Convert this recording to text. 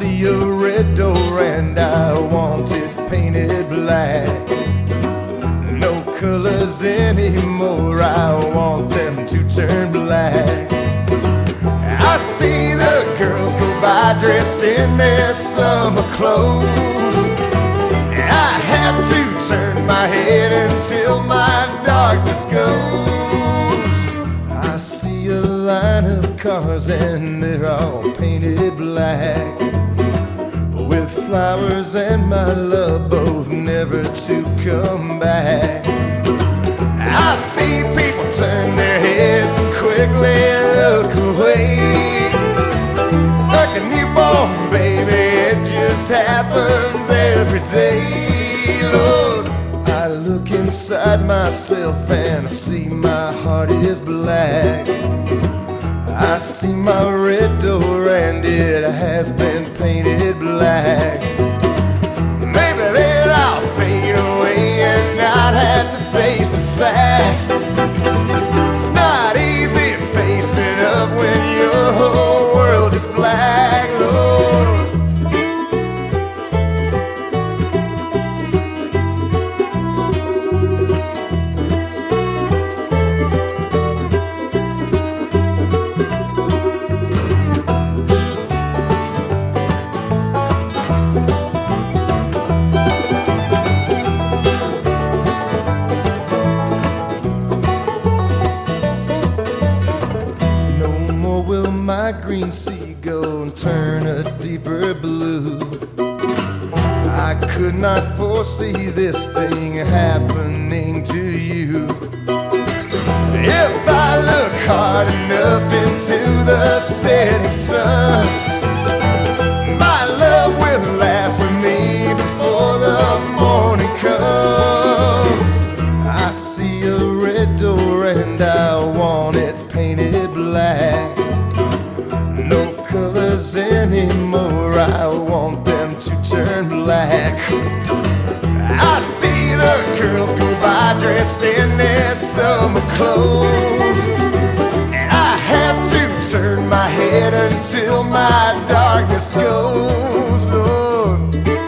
see a red door and I want it painted black. No colors anymore, I want them to turn black. I see the girls go by dressed in their summer clothes. I have to turn my head until my darkness goes. I see a line of cars and they're all painted black, with flowers and my love both never to come back. I see people turn their heads and quickly look away. Like a newborn baby, it just happens every day. Lord, I look inside myself and I see my heart is black. I see my red door and it has been painted black. Maybe then I'll fade away and not have to face the facts. It's not easy facing up when your whole world is black, Lord. My green sea go and turn a deeper blue. I could not foresee this thing happening to you. If I look hard enough into the setting sun, my love will laugh with me before the morning comes. I see a red door and I want it painted black. No colors anymore, I want them to turn black. I see the girls go by dressed in their summer clothes, and I have to turn my head until my darkness goes, Lord.